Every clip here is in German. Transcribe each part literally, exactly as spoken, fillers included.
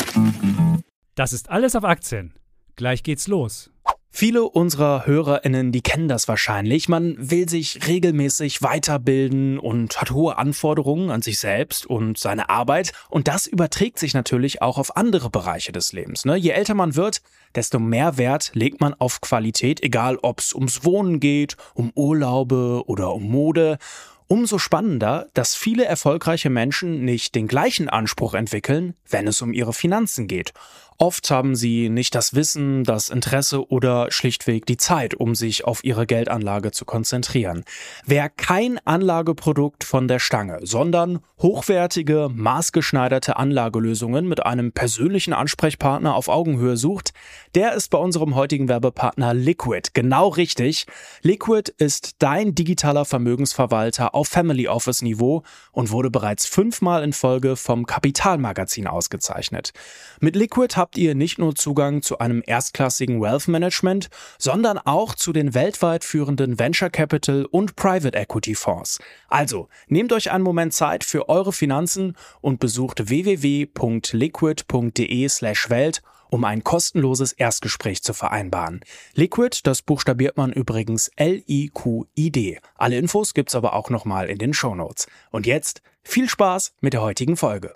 Das ist alles auf Aktien. Gleich geht's los. Viele unserer HörerInnen, die kennen das wahrscheinlich. Man will sich regelmäßig weiterbilden und hat hohe Anforderungen an sich selbst und seine Arbeit. Und das überträgt sich natürlich auch auf andere Bereiche des Lebens. Ne? Je älter man wird, desto mehr Wert legt man auf Qualität, egal ob es ums Wohnen geht, um Urlaube oder um Mode. Umso spannender, dass viele erfolgreiche Menschen nicht den gleichen Anspruch entwickeln, wenn es um ihre Finanzen geht. Oft haben sie nicht das Wissen, das Interesse oder schlichtweg die Zeit, um sich auf ihre Geldanlage zu konzentrieren. Wer kein Anlageprodukt von der Stange, sondern hochwertige, maßgeschneiderte Anlagelösungen mit einem persönlichen Ansprechpartner auf Augenhöhe sucht, der ist bei unserem heutigen Werbepartner Liquid genau richtig. Liquid ist dein digitaler Vermögensverwalter auf Family Office Niveau und wurde bereits fünfmal in Folge vom Kapital-Magazin ausgezeichnet. Mit Liquid habt ihr nicht nur Zugang zu einem erstklassigen Wealth Management, sondern auch zu den weltweit führenden Venture Capital und Private Equity Fonds. Also, nehmt euch einen Moment Zeit für eure Finanzen und besucht w w w punkt liquid punkt d e slash welt, um ein kostenloses Erstgespräch zu vereinbaren. Liquid, das buchstabiert man übrigens L I Q I D. Alle Infos gibt's aber auch nochmal in den Shownotes. Und jetzt viel Spaß mit der heutigen Folge.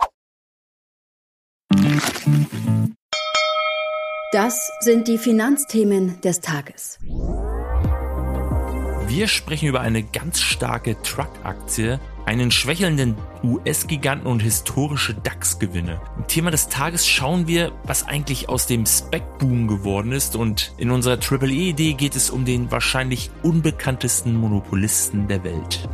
Das sind die Finanzthemen des Tages. Wir sprechen über eine ganz starke Truck-Aktie, einen schwächelnden U S-Giganten und historische DAX-Gewinne. Im Thema des Tages schauen wir, was eigentlich aus dem Spec-Boom geworden ist, und in unserer Triple E-Idee geht es um den wahrscheinlich unbekanntesten Monopolisten der Welt.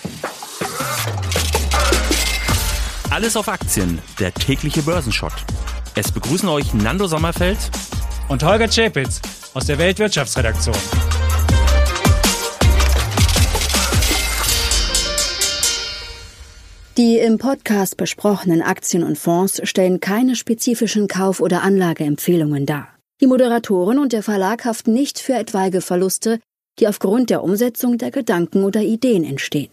Alles auf Aktien, der tägliche Börsenschott. Es begrüßen euch Nando Sommerfeld Und Holger Czapitz aus der Weltwirtschaftsredaktion. Die im Podcast besprochenen Aktien und Fonds stellen keine spezifischen Kauf- oder Anlageempfehlungen dar. Die Moderatoren und der Verlag haften nicht für etwaige Verluste, die aufgrund der Umsetzung der Gedanken oder Ideen entstehen.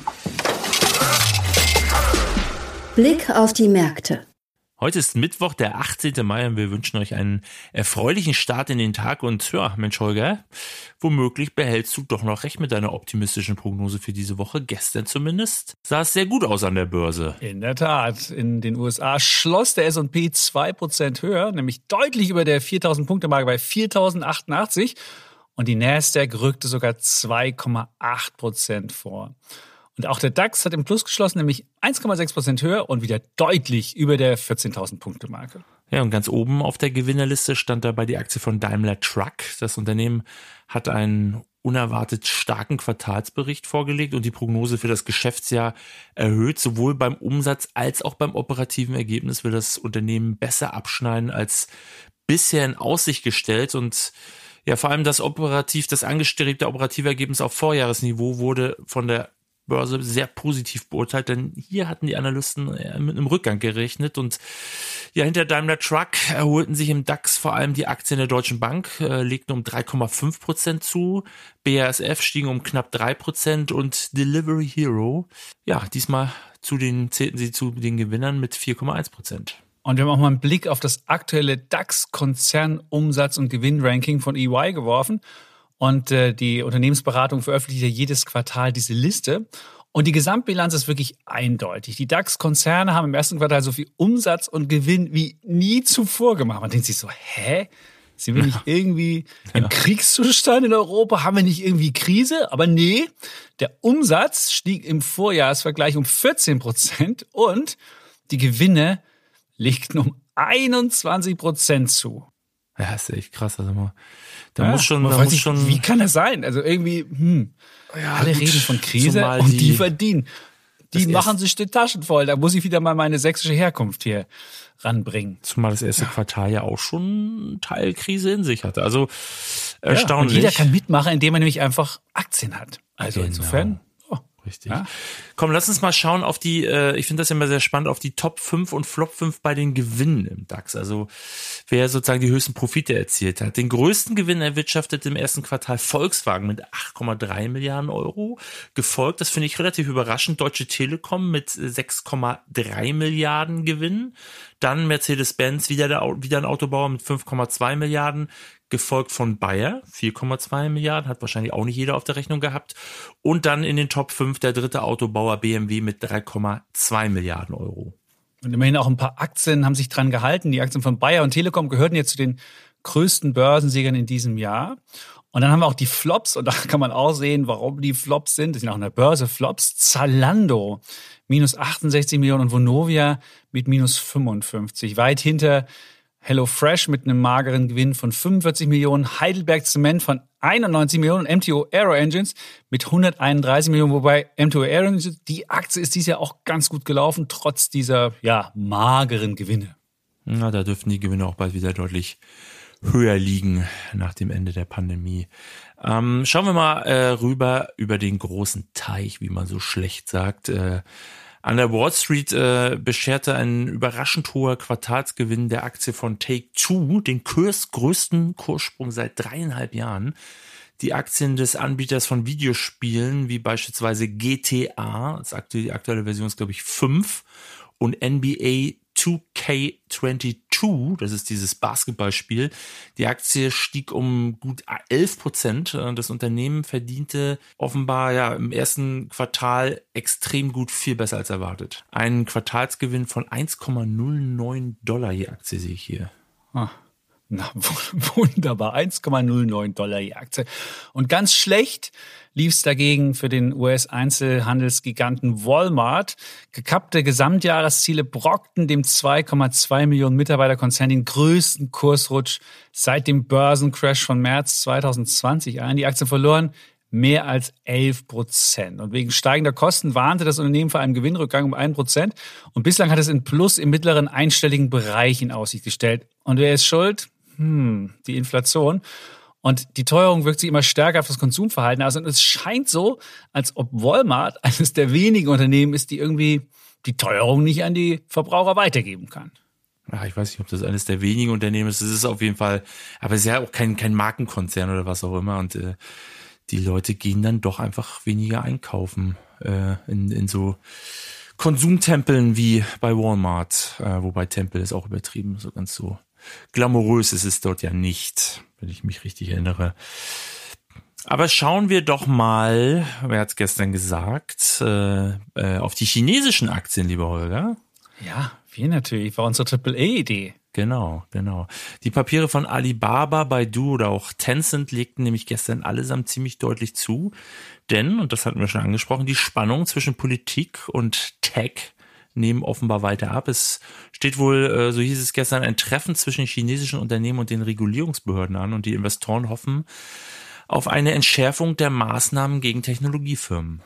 Blick auf die Märkte. Heute ist Mittwoch, der achtzehnten Mai, und wir wünschen euch einen erfreulichen Start in den Tag. Und ja, Mensch Holger, womöglich behältst du doch noch recht mit deiner optimistischen Prognose für diese Woche. Gestern zumindest sah es sehr gut aus an der Börse. In der Tat. In den U S A schloss der S und P zwei Prozent höher, nämlich deutlich über der viertausend-Punkte-Marke bei viertausendachtundachtzig. Und die Nasdaq rückte sogar zwei Komma acht Prozent vor. Und auch der DAX hat im Plus geschlossen, nämlich eins Komma sechs Prozent höher und wieder deutlich über der vierzehntausend-Punkte-Marke. Ja, und ganz oben auf der Gewinnerliste stand dabei die Aktie von Daimler Truck. Das Unternehmen hat einen unerwartet starken Quartalsbericht vorgelegt und die Prognose für das Geschäftsjahr erhöht. Sowohl beim Umsatz als auch beim operativen Ergebnis will das Unternehmen besser abschneiden als bisher in Aussicht gestellt. Und ja, vor allem das operativ, das angestrebte operative Ergebnis auf Vorjahresniveau wurde von der Börse sehr positiv beurteilt, denn hier hatten die Analysten mit einem Rückgang gerechnet. Und ja, hinter Daimler Truck erholten sich im DAX vor allem die Aktien der Deutschen Bank, äh, legten um drei Komma fünf Prozent zu, B A S F stiegen um knapp drei Prozent und Delivery Hero, ja, diesmal zu den, zählten sie zu den Gewinnern mit vier Komma eins Prozent. Und wir haben auch mal einen Blick auf das aktuelle DAX-Konzernumsatz- und Gewinnranking von E Y geworfen. Und äh, die Unternehmensberatung veröffentlicht ja jedes Quartal diese Liste. Und die Gesamtbilanz ist wirklich eindeutig. Die DAX-Konzerne haben im ersten Quartal so viel Umsatz und Gewinn wie nie zuvor gemacht. Man denkt sich so, hä? Sind wir nicht irgendwie im ja. Kriegszustand in Europa? Haben wir nicht irgendwie Krise? Aber nee, der Umsatz stieg im Vorjahresvergleich um vierzehn Prozent und die Gewinne legten um einundzwanzig Prozent zu. Ja, ist echt krass. Also man, da ja, muss schon, man da weiß muss nicht, schon. Wie kann das sein? Also irgendwie, hm, ja, alle gut, reden von Krise und die, die verdienen. Die machen sich die Taschen voll. Da muss ich wieder mal meine sächsische Herkunft hier ranbringen. Zumal das erste ja. Quartal ja auch schon Teilkrise in sich hatte. Also ja, erstaunlich. Und jeder kann mitmachen, indem er nämlich einfach Aktien hat. Also genau. Insofern. Richtig. Ja? Komm, lass uns mal schauen auf die, äh, ich finde das immer sehr spannend, auf die Top fünf und Flop fünf bei den Gewinnen im DAX. Also wer sozusagen die höchsten Profite erzielt hat. Den größten Gewinn erwirtschaftet im ersten Quartal Volkswagen mit acht Komma drei Milliarden Euro. Gefolgt, das finde ich relativ überraschend, Deutsche Telekom mit sechs Komma drei Milliarden Gewinn. Dann Mercedes-Benz, wieder, der, wieder ein Autobauer mit fünf Komma zwei Milliarden, gefolgt von Bayer, vier Komma zwei Milliarden, hat wahrscheinlich auch nicht jeder auf der Rechnung gehabt. Und dann in den Top fünf der dritte Autobauer B M W mit drei Komma zwei Milliarden Euro. Und immerhin auch ein paar Aktien haben sich dran gehalten. Die Aktien von Bayer und Telekom gehörten jetzt zu den größten Börsensiegern in diesem Jahr. Und dann haben wir auch die Flops, und da kann man auch sehen, warum die Flops sind. Das sind auch in der Börse Flops. Zalando, minus achtundsechzig Millionen und Vonovia mit minus fünfundfünfzig. Weit hinter HelloFresh mit einem mageren Gewinn von fünfundvierzig Millionen, Heidelberg Zement von einundneunzig Millionen und M T O Aero Engines mit hunderteinunddreißig Millionen, wobei M T O Aero Engines, die Aktie ist dieses Jahr auch ganz gut gelaufen, trotz dieser ja mageren Gewinne. Na, da dürften die Gewinne auch bald wieder deutlich höher liegen nach dem Ende der Pandemie. Ähm, schauen wir mal äh, rüber über den großen Teich, wie man so schlecht sagt. Äh, An der Wall Street äh, bescherte ein überraschend hoher Quartalsgewinn der Aktie von Take-Two den kursgrößten Kurssprung seit dreieinhalb Jahren. Die Aktien des Anbieters von Videospielen, wie beispielsweise G T A, das aktuelle, die aktuelle Version ist glaube ich fünf, und N B A zwei K zweiundzwanzig, das ist dieses Basketballspiel. Die Aktie stieg um gut elf Prozent. Das Unternehmen verdiente offenbar ja im ersten Quartal extrem gut, viel besser als erwartet. Ein Quartalsgewinn von eins Komma null neun Dollar je Aktie sehe ich hier. Ah. Na, wunderbar. eins Komma null neun Dollar je Aktie. Und ganz schlecht lief es dagegen für den U S-Einzelhandelsgiganten Walmart. Gekappte Gesamtjahresziele brockten dem zwei Komma zwei Millionen Mitarbeiterkonzern den größten Kursrutsch seit dem Börsencrash von März zwanzig zwanzig ein. Die Aktien verloren mehr als elf Prozent. Und wegen steigender Kosten warnte das Unternehmen vor einem Gewinnrückgang um ein Prozent. Und bislang hat es ein Plus im mittleren einstelligen Bereich in Aussicht gestellt. Und wer ist schuld? Hm, die Inflation. Und die Teuerung wirkt sich immer stärker auf das Konsumverhalten aus. Und es scheint so, als ob Walmart eines der wenigen Unternehmen ist, die irgendwie die Teuerung nicht an die Verbraucher weitergeben kann. Ja, ich weiß nicht, ob das eines der wenigen Unternehmen ist. Es ist auf jeden Fall, aber es ist ja auch kein, kein Markenkonzern oder was auch immer. Und äh, die Leute gehen dann doch einfach weniger einkaufen äh, in, in so Konsumtempeln wie bei Walmart. Äh, wobei Tempel ist auch übertrieben, so ganz so glamourös ist es dort ja nicht, wenn ich mich richtig erinnere. Aber schauen wir doch mal, wer hat es gestern gesagt, äh, äh, auf die chinesischen Aktien, lieber Holger. Ja, wir natürlich, war unsere Triple A-Idee. Genau, genau. Die Papiere von Alibaba, Baidu oder auch Tencent legten nämlich gestern allesamt ziemlich deutlich zu. Denn, und das hatten wir schon angesprochen, die Spannung zwischen Politik und Tech nehmen offenbar weiter ab. Es steht wohl, so hieß es gestern, ein Treffen zwischen chinesischen Unternehmen und den Regulierungsbehörden an. Und die Investoren hoffen auf eine Entschärfung der Maßnahmen gegen Technologiefirmen.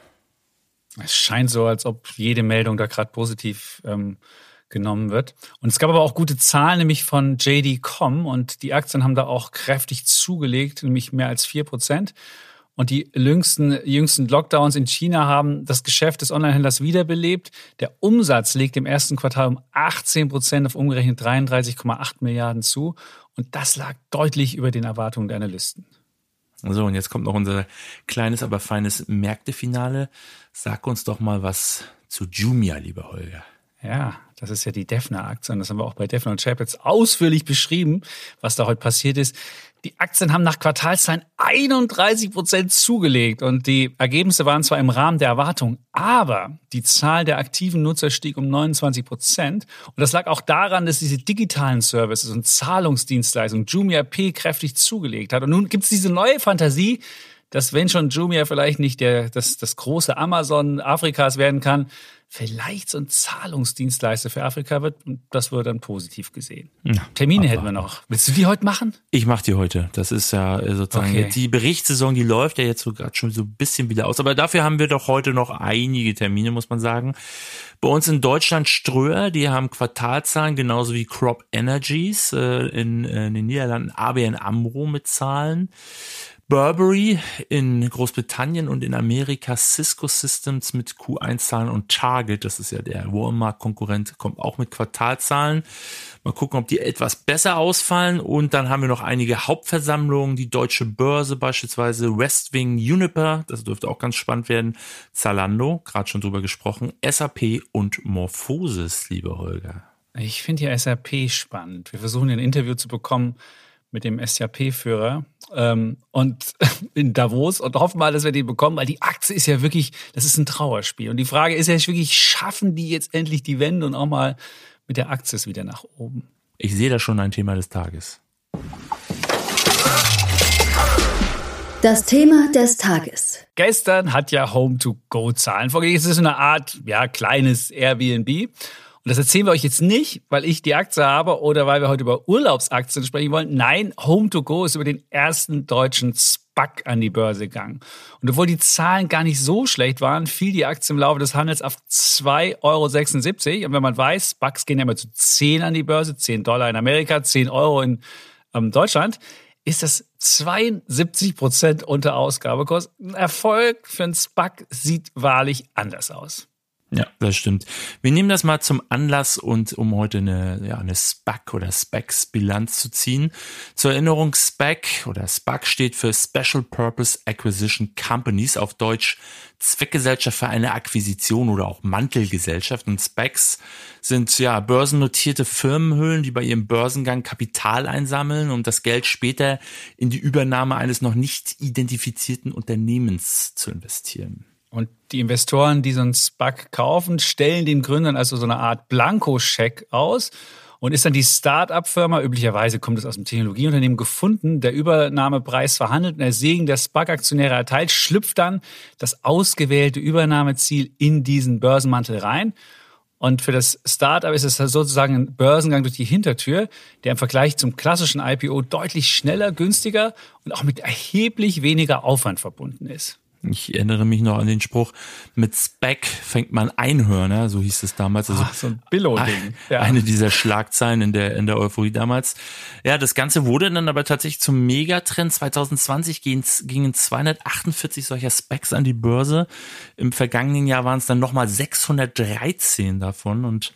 Es scheint so, als ob jede Meldung da gerade positiv ähm, genommen wird. Und es gab aber auch gute Zahlen, nämlich von J D Punkt com. Und die Aktien haben da auch kräftig zugelegt, nämlich mehr als vier Prozent. Und die jüngsten, jüngsten Lockdowns in China haben das Geschäft des Onlinehändlers wiederbelebt. Der Umsatz legt im ersten Quartal um achtzehn Prozent auf umgerechnet dreiunddreißig Komma acht Milliarden zu. Und das lag deutlich über den Erwartungen der Analysten. So, und jetzt kommt noch unser kleines, aber feines Märktefinale. Sag uns doch mal was zu Jumia, lieber Holger. Ja, das ist ja die Defner-Aktie. Und das haben wir auch bei Defner und Chapitz ausführlich beschrieben, was da heute passiert ist. Die Aktien haben nach Quartalszahlen einunddreißig Prozent zugelegt und die Ergebnisse waren zwar im Rahmen der Erwartung, aber die Zahl der aktiven Nutzer stieg um neunundzwanzig Prozent. Und das lag auch daran, dass diese digitalen Services und Zahlungsdienstleistungen Jumia Pay kräftig zugelegt hat. Und nun gibt es diese neue Fantasie, dass wenn schon Jumia vielleicht nicht der, das, das große Amazon Afrikas werden kann, vielleicht so ein Zahlungsdienstleister für Afrika wird. Und das wird dann positiv gesehen. Ja, Termine hätten wir noch. Willst du die heute machen? Ich mache die heute. Das ist ja sozusagen okay. Die Berichtssaison, die läuft ja jetzt so gerade schon so ein bisschen wieder aus. Aber dafür haben wir doch heute noch einige Termine, muss man sagen. Bei uns in Deutschland Ströer, die haben Quartalzahlen, genauso wie Crop Energies, äh, in, äh, in den Niederlanden A B N AMRO mit Zahlen. Burberry in Großbritannien und in Amerika Cisco Systems mit Q eins Zahlen und Target, das ist ja der Walmart-Konkurrent, kommt auch mit Quartalzahlen. Mal gucken, ob die etwas besser ausfallen. Und dann haben wir noch einige Hauptversammlungen, die Deutsche Börse beispielsweise, Westwing, Uniper, das dürfte auch ganz spannend werden, Zalando, gerade schon drüber gesprochen, S A P und Morphosis, lieber Holger. Ich finde ja S A P spannend. Wir versuchen ein Interview zu bekommen mit dem S A P-Führer ähm, und in Davos und hoffen mal, dass wir den bekommen, weil die Aktie ist ja wirklich, das ist ein Trauerspiel. Und die Frage ist ja wirklich, schaffen die jetzt endlich die Wende und auch mal mit der Aktie ist wieder nach oben? Ich sehe da schon ein Thema des Tages. Das Thema des Tages. Gestern hat ja Home-to-Go-Zahlen vorgelegt. Es ist so eine Art, ja, kleines Airbnb. Und das erzählen wir euch jetzt nicht, weil ich die Aktie habe oder weil wir heute über Urlaubsaktien sprechen wollen. Nein, Home-to-Go ist über den ersten deutschen SPAC an die Börse gegangen. Und obwohl die Zahlen gar nicht so schlecht waren, fiel die Aktie im Laufe des Handels auf zwei Euro sechsundsiebzig. Und wenn man weiß, SPACs gehen ja immer zu zehn an die Börse, zehn Dollar in Amerika, zehn Euro in ähm, Deutschland, ist das zweiundsiebzig Prozent unter Ausgabekurs. Ein Erfolg für einen SPAC sieht wahrlich anders aus. Ja, das stimmt. Wir nehmen das mal zum Anlass und um heute eine, ja, eine SPAC oder SPACs-Bilanz zu ziehen. Zur Erinnerung, SPAC oder SPAC steht für Special Purpose Acquisition Companies, auf Deutsch Zweckgesellschaft für eine Akquisition oder auch Mantelgesellschaft. Und SPACs sind ja börsennotierte Firmenhüllen, die bei ihrem Börsengang Kapital einsammeln, um das Geld später in die Übernahme eines noch nicht identifizierten Unternehmens zu investieren. Und die Investoren, die so einen SPAC kaufen, stellen den Gründern also so eine Art Blankoscheck aus und ist dann die Start-up-Firma, üblicherweise kommt es aus dem Technologieunternehmen, gefunden, der Übernahmepreis verhandelt und der Segen der SPAC-Aktionäre erteilt, schlüpft dann das ausgewählte Übernahmeziel in diesen Börsenmantel rein. Und für das Start-up ist es sozusagen ein Börsengang durch die Hintertür, der im Vergleich zum klassischen I P O deutlich schneller, günstiger und auch mit erheblich weniger Aufwand verbunden ist. Ich erinnere mich noch an den Spruch, mit SPAC fängt man Einhörner, so hieß es damals. Also Ach, so ein Billo-Ding. Ja. Eine dieser Schlagzeilen in der in der Euphorie damals. Ja, das Ganze wurde dann aber tatsächlich zum Megatrend. zwanzig zwanzig gingen zweihundertachtundvierzig solcher SPACs an die Börse. Im vergangenen Jahr waren es dann nochmal sechshundertdreizehn davon. Und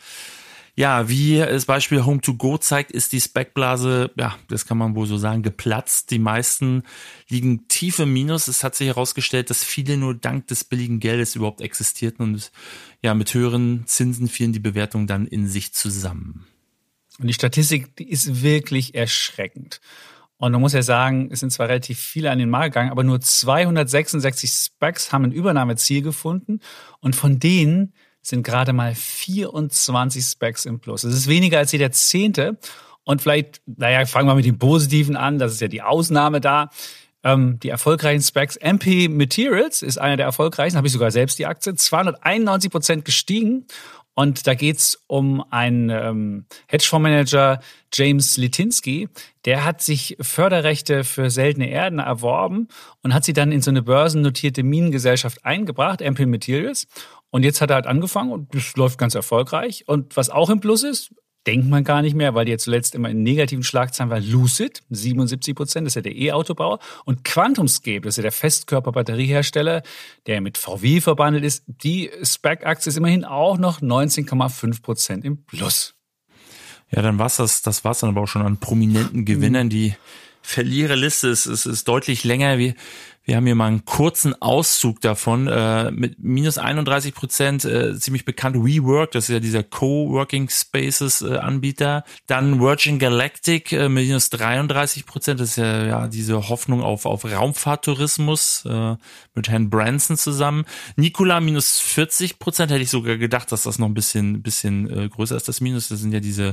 ja, wie das Beispiel Home-to-Go zeigt, ist die SPAC-Blase, ja, das kann man wohl so sagen, geplatzt. Die meisten liegen tief im Minus. Es hat sich herausgestellt, dass viele nur dank des billigen Geldes überhaupt existierten und ja, mit höheren Zinsen fielen die Bewertungen dann in sich zusammen. Und die Statistik, die ist wirklich erschreckend. Und man muss ja sagen, es sind zwar relativ viele an den Markt gegangen, aber nur zweihundertsechsundsechzig SPACs haben ein Übernahmeziel gefunden und von denen sind gerade mal vierundzwanzig SPACs im Plus. Das ist weniger als jeder Zehnte. Und vielleicht, naja, fangen wir mit dem Positiven an. Das ist ja die Ausnahme da. Ähm, die erfolgreichen SPACs. M P Materials ist einer der erfolgreichsten. Habe ich sogar selbst die Aktie. zweihunderteinundneunzig Prozent gestiegen. Und da geht's um einen ähm, Hedgefondsmanager, James Litinsky. Der hat sich Förderrechte für seltene Erden erworben und hat sie dann in so eine börsennotierte Minengesellschaft eingebracht, M P Materials. Und jetzt hat er halt angefangen und das läuft ganz erfolgreich. Und was auch im Plus ist, denkt man gar nicht mehr, weil die jetzt zuletzt immer in negativen Schlagzeilen war, Lucid, siebenundsiebzig Prozent, das ist ja der E-Autobauer. Und QuantumScape, das ist ja der Festkörperbatteriehersteller, der mit V W verbandelt ist. Die SPAC-Aktie ist immerhin auch noch neunzehn Komma fünf Prozent im Plus. Ja, dann war's das, das war's dann aber auch schon an prominenten Gewinnern. Die Verliererliste ist, ist, ist deutlich länger. Wir, wir haben hier mal einen kurzen Auszug davon. Äh, mit minus einunddreißig Prozent, äh, ziemlich bekannt WeWork, das ist ja dieser Coworking Spaces äh, Anbieter. Dann Virgin Galactic, äh, minus dreiunddreißig Prozent, das ist ja, ja diese Hoffnung auf, auf Raumfahrttourismus äh, mit Herrn Branson zusammen. Nikola, minus vierzig Prozent, hätte ich sogar gedacht, dass das noch ein bisschen, bisschen äh, größer ist, das Minus. Das sind ja diese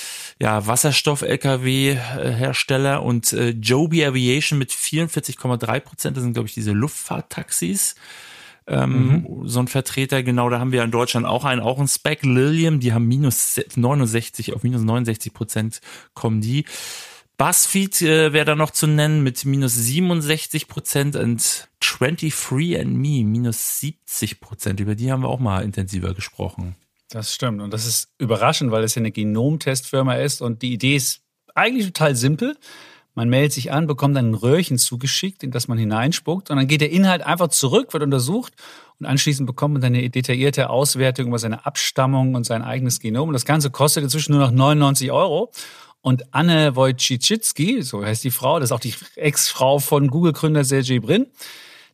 ja, Wasserstoff-L K W-Hersteller und äh, Joby Aviation mit vierundvierzig Komma drei Prozent, das sind, glaube ich, diese Luftfahrttaxis. Ähm, mhm. So ein Vertreter, genau, da haben wir in Deutschland auch einen, auch ein SPAC, Lilium, die haben minus neunundsechzig, auf minus neunundsechzig Prozent kommen die. BuzzFeed äh, wäre da noch zu nennen mit minus siebenundsechzig Prozent und twenty-three and me minus siebzig Prozent. Über die haben wir auch mal intensiver gesprochen. Das stimmt. Und das ist überraschend, weil es ja eine Genomtestfirma ist. Und die Idee ist eigentlich total simpel. Man meldet sich an, bekommt dann ein Röhrchen zugeschickt, in das man hineinspuckt. Und dann geht der Inhalt einfach zurück, wird untersucht. Und anschließend bekommt man dann eine detaillierte Auswertung über seine Abstammung und sein eigenes Genom. Und das Ganze kostet inzwischen nur noch neunundneunzig Euro. Und Anne Wojcicki, so heißt die Frau, das ist auch die Ex-Frau von Google-Gründer Sergey Brin,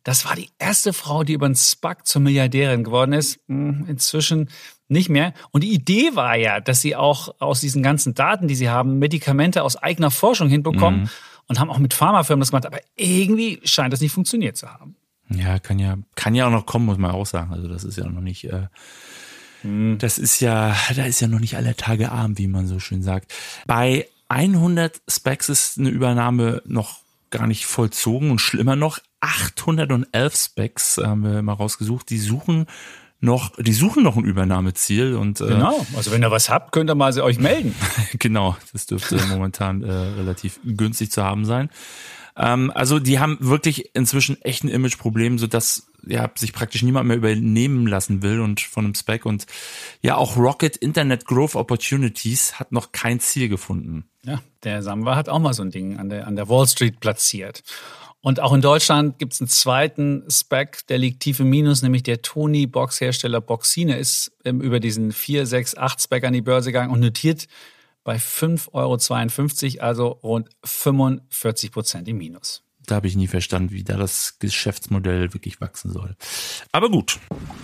Das war die erste Frau, die über einen SPAC zur Milliardärin geworden ist. Inzwischen nicht mehr. Und die Idee war ja, dass sie auch aus diesen ganzen Daten, die sie haben, Medikamente aus eigener Forschung hinbekommen mhm. und haben auch mit Pharmafirmen das gemacht. Aber irgendwie scheint das nicht funktioniert zu haben. Ja, kann ja, kann ja auch noch kommen, muss man auch sagen. Also das ist ja noch nicht, äh, mhm. das ist ja, da ist ja noch nicht aller Tage arm, wie man so schön sagt. Bei hundert SPACs ist eine Übernahme noch gar nicht vollzogen und schlimmer noch, achthundertelf SPACs haben wir mal rausgesucht, die suchen noch, die suchen noch ein Übernahmeziel und äh, genau, also wenn ihr was habt, könnt ihr mal euch melden. Genau, das dürfte momentan äh, relativ günstig zu haben sein. Ähm, also die haben wirklich inzwischen echt ein Imageproblem, sodass ja sich praktisch niemand mehr übernehmen lassen will und von einem SPAC und ja auch Rocket Internet Growth Opportunities hat noch kein Ziel gefunden. Ja, der Samba hat auch mal so ein Ding an der, an der Wall Street platziert. Und auch in Deutschland gibt es einen zweiten SPAC, der liegt tief im Minus, nämlich der Tony-Box-Hersteller Boxine ist ähm, über diesen vier, sechs, acht SPAC an die Börse gegangen und notiert bei fünf Euro zweiundfünfzig, also rund fünfundvierzig Prozent im Minus. Da habe ich nie verstanden, wie da das Geschäftsmodell wirklich wachsen soll. Aber gut.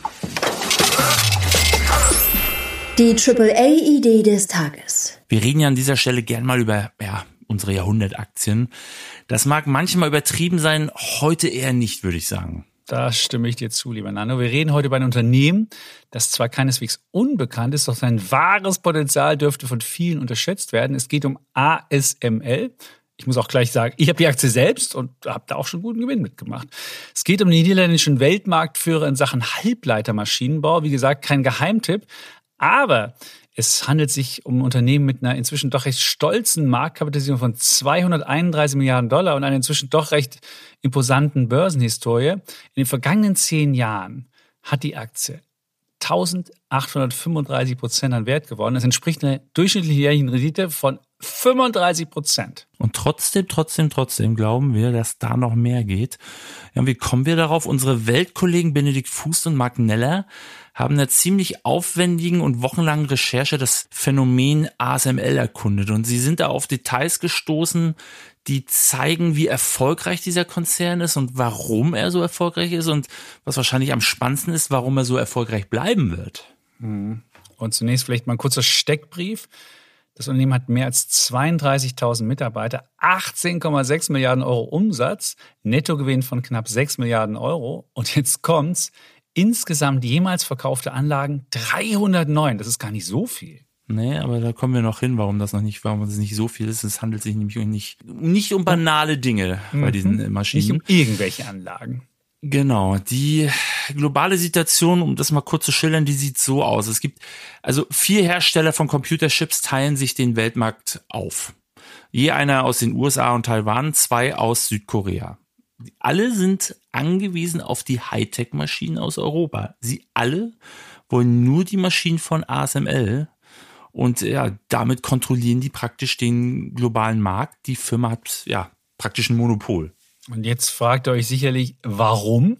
Die Triple A-Idee des Tages. Wir reden ja an dieser Stelle gern mal über ja, unsere Jahrhundertaktien. Das mag manchmal übertrieben sein, heute eher nicht, würde ich sagen. Da stimme ich dir zu, lieber Nano. Wir reden heute über ein Unternehmen, das zwar keineswegs unbekannt ist, doch sein wahres Potenzial dürfte von vielen unterschätzt werden. Es geht um A S M L. Ich muss auch gleich sagen, ich habe die Aktie selbst und habe da auch schon guten Gewinn mitgemacht. Es geht um den niederländischen Weltmarktführer in Sachen Halbleitermaschinenbau. Wie gesagt, kein Geheimtipp. Aber es handelt sich um ein Unternehmen mit einer inzwischen doch recht stolzen Marktkapitalisierung von zweihunderteinunddreißig Milliarden Dollar und einer inzwischen doch recht imposanten Börsenhistorie. In den vergangenen zehn Jahren hat die Aktie eintausendachthundertfünfunddreißig Prozent an Wert gewonnen. Das entspricht einer durchschnittlichen jährlichen Rendite von fünfunddreißig Prozent. Und trotzdem, trotzdem, trotzdem glauben wir, dass da noch mehr geht. Ja, und wie kommen wir darauf? Unsere Weltkollegen Benedikt Fuß und Mark Neller haben einer ziemlich aufwendigen und wochenlangen Recherche das Phänomen A S M L erkundet. Und sie sind da auf Details gestoßen, die zeigen, wie erfolgreich dieser Konzern ist und warum er so erfolgreich ist und was wahrscheinlich am spannendsten ist, warum er so erfolgreich bleiben wird. Und zunächst vielleicht mal ein kurzer Steckbrief. Das Unternehmen hat mehr als zweiunddreißigtausend Mitarbeiter, achtzehn Komma sechs Milliarden Euro Umsatz, Nettogewinn von knapp sechs Milliarden Euro. Und jetzt kommt's, insgesamt jemals verkaufte Anlagen dreihundertneun. Das ist gar nicht so viel. Nee, aber da kommen wir noch hin, warum das noch nicht, warum das nicht so viel ist. Es handelt sich nämlich nicht, nicht um banale Dinge mhm. bei diesen Maschinen. Nicht um irgendwelche Anlagen. Genau, die globale Situation, um das mal kurz zu schildern, die sieht so aus. Es gibt, also vier Hersteller von Computerchips teilen sich den Weltmarkt auf. Je einer aus den U S A und Taiwan, zwei aus Südkorea. Alle sind angewiesen auf die Hightech-Maschinen aus Europa. Sie alle wollen nur die Maschinen von A S M L und ja, damit kontrollieren die praktisch den globalen Markt. Die Firma hat ja praktisch ein Monopol. Und jetzt fragt ihr euch sicherlich, warum?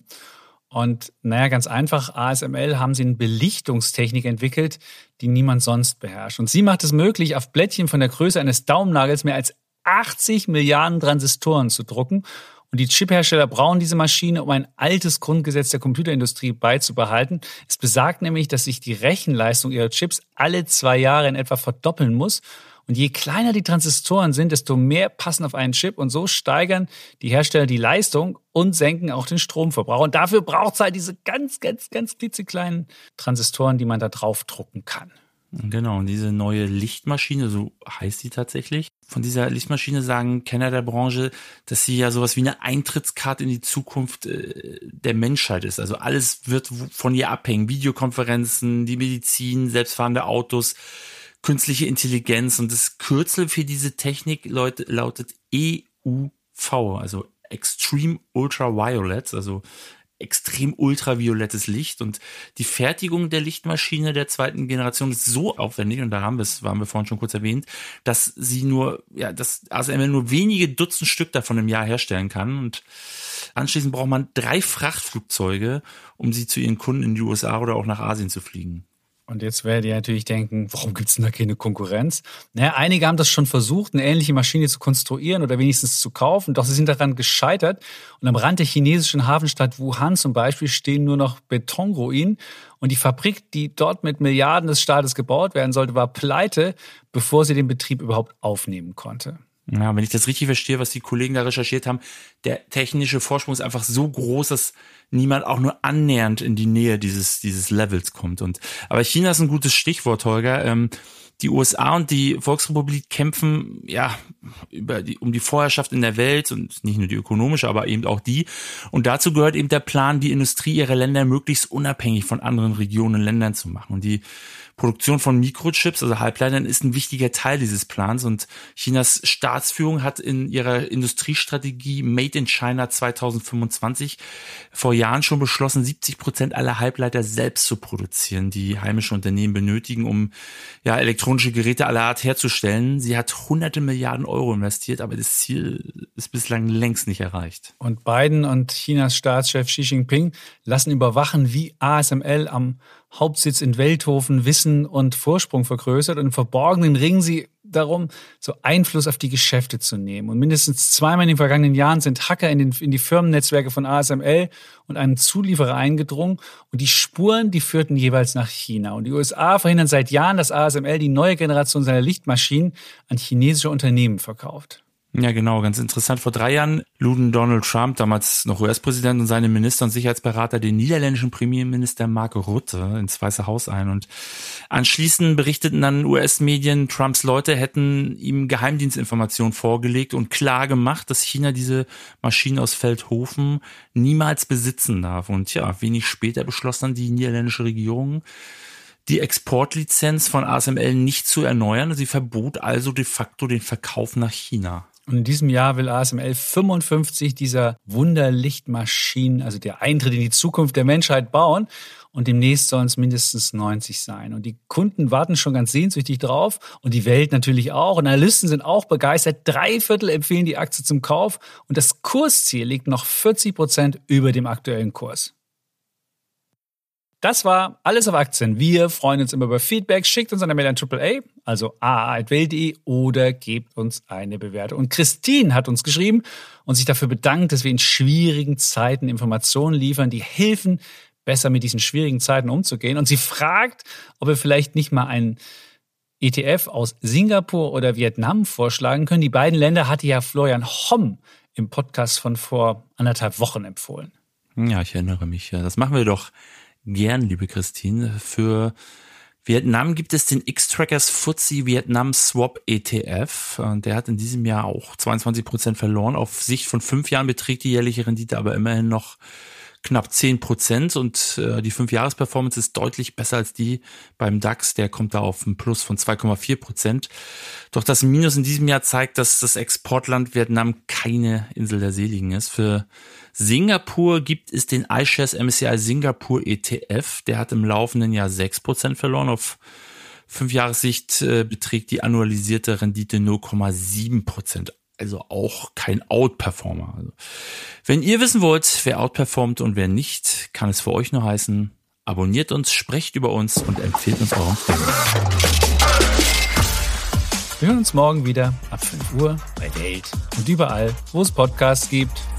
Und naja, ganz einfach, A S M L haben sie eine Belichtungstechnik entwickelt, die niemand sonst beherrscht. Und sie macht es möglich, auf Blättchen von der Größe eines Daumennagels mehr als achtzig Milliarden Transistoren zu drucken. Und die Chiphersteller brauchen diese Maschine, um ein altes Grundgesetz der Computerindustrie beizubehalten. Es besagt nämlich, dass sich die Rechenleistung ihrer Chips alle zwei Jahre in etwa verdoppeln muss. Und je kleiner die Transistoren sind, desto mehr passen auf einen Chip. Und so steigern die Hersteller die Leistung und senken auch den Stromverbrauch. Und dafür braucht es halt diese ganz, ganz, ganz klitzekleinen Transistoren, die man da drauf drucken kann. Genau, und diese neue Lichtmaschine, so heißt sie tatsächlich. Von dieser Lichtmaschine sagen Kenner der Branche, dass sie ja sowas wie eine Eintrittskarte in die Zukunft äh, der Menschheit ist. Also alles wird von ihr abhängen. Videokonferenzen, die Medizin, selbstfahrende Autos, künstliche Intelligenz. Und das Kürzel für diese Technik Leute, lautet E U V, also Extreme Ultraviolet, also extrem ultraviolettes Licht. Und die Fertigung der Lichtmaschine der zweiten Generation ist so aufwendig, und da haben wir es, waren wir vorhin schon kurz erwähnt, dass sie nur, ja, dass A S M L nur wenige Dutzend Stück davon im Jahr herstellen kann. Und anschließend braucht man drei Frachtflugzeuge, um sie zu ihren Kunden in die U S A oder auch nach Asien zu fliegen. Und jetzt werdet ihr natürlich denken, warum gibt es denn da keine Konkurrenz? Naja, einige haben das schon versucht, eine ähnliche Maschine zu konstruieren oder wenigstens zu kaufen, doch sie sind daran gescheitert. Und am Rand der chinesischen Hafenstadt Wuhan zum Beispiel stehen nur noch Betonruinen. Und die Fabrik, die dort mit Milliarden des Staates gebaut werden sollte, war pleite, bevor sie den Betrieb überhaupt aufnehmen konnte. Ja, wenn ich das richtig verstehe, was die Kollegen da recherchiert haben, der technische Vorsprung ist einfach so groß, dass niemand auch nur annähernd in die Nähe dieses dieses Levels kommt. Und aber China ist ein gutes Stichwort, Holger. Ähm, die U S A und die Volksrepublik kämpfen ja über die, um die Vorherrschaft in der Welt und nicht nur die ökonomische, aber eben auch die. Und dazu gehört eben der Plan, die Industrie ihrer Länder möglichst unabhängig von anderen Regionen und Ländern zu machen. Und die Produktion von Mikrochips, also Halbleitern, ist ein wichtiger Teil dieses Plans. Und Chinas Staatsführung hat in ihrer Industriestrategie Made in China zwanzig fünfundzwanzig vor Jahren schon beschlossen, siebzig Prozent aller Halbleiter selbst zu produzieren, die heimische Unternehmen benötigen, um ja elektronische Geräte aller Art herzustellen. Sie hat hunderte Milliarden Euro investiert, aber das Ziel ist bislang längst nicht erreicht. Und Biden und Chinas Staatschef Xi Jinping lassen überwachen, wie A S M L am Hauptsitz in Welthofen Wissen und Vorsprung vergrößert, und im Verborgenen ringen sie darum, so Einfluss auf die Geschäfte zu nehmen. Und mindestens zweimal in den vergangenen Jahren sind Hacker in, den, in die Firmennetzwerke von A S M L und einem Zulieferer eingedrungen, und die Spuren, die führten jeweils nach China. Und die U S A verhindern seit Jahren, dass A S M L die neue Generation seiner Lichtmaschinen an chinesische Unternehmen verkauft. Ja, genau, ganz interessant. Vor drei Jahren luden Donald Trump, damals noch U S-Präsident, und seine Minister und Sicherheitsberater den niederländischen Premierminister Mark Rutte ins Weiße Haus ein. Und anschließend berichteten dann U S-Medien, Trumps Leute hätten ihm Geheimdienstinformationen vorgelegt und klar gemacht, dass China diese Maschinen aus Feldhofen niemals besitzen darf. Und ja, wenig später beschloss dann die niederländische Regierung, die Exportlizenz von A S M L nicht zu erneuern. Sie verbot also de facto den Verkauf nach China. Und in diesem Jahr will A S M L fünfundfünfzig dieser Wunderlichtmaschinen, also der Eintritt in die Zukunft der Menschheit, bauen. Und demnächst sollen es mindestens neunzig sein. Und die Kunden warten schon ganz sehnsüchtig drauf. Und die Welt natürlich auch. Und Analysten sind auch begeistert. Drei Viertel empfehlen die Aktie zum Kauf. Und das Kursziel liegt noch vierzig Prozent über dem aktuellen Kurs. Das war Alles auf Aktien. Wir freuen uns immer über Feedback. Schickt uns eine Mail an Triple A, also a a at welt punkt de, oder gebt uns eine Bewertung. Und Christine hat uns geschrieben und sich dafür bedankt, dass wir in schwierigen Zeiten Informationen liefern, die helfen, besser mit diesen schwierigen Zeiten umzugehen. Und sie fragt, ob wir vielleicht nicht mal einen E T F aus Singapur oder Vietnam vorschlagen können. Die beiden Länder hatte ja Florian Homm im Podcast von vor anderthalb Wochen empfohlen. Ja, ich erinnere mich. Das machen wir doch gern, liebe Christine. Für Vietnam gibt es den X-Trackers F T S E Vietnam Swap E T F. Der hat in diesem Jahr auch zweiundzwanzig Prozent verloren. Auf Sicht von fünf Jahren beträgt die jährliche Rendite aber immerhin noch knapp zehn Prozent, und die fünf-Jahres-Performance ist deutlich besser als die beim DAX. Der kommt da auf einen Plus von zwei Komma vier Prozent. Doch das Minus in diesem Jahr zeigt, dass das Exportland Vietnam keine Insel der Seligen ist. Für Singapur gibt es den iShares M S C I Singapur E T F. Der hat im laufenden Jahr sechs Prozent verloren. Auf Fünfjahressicht äh, beträgt die annualisierte Rendite null Komma sieben Prozent. Also auch kein Outperformer. Also, wenn ihr wissen wollt, wer outperformt und wer nicht, kann es für euch nur heißen, abonniert uns, sprecht über uns und empfehlt uns euren Freunden. Wir hören uns morgen wieder ab fünf Uhr bei Welt und überall, wo es Podcasts gibt.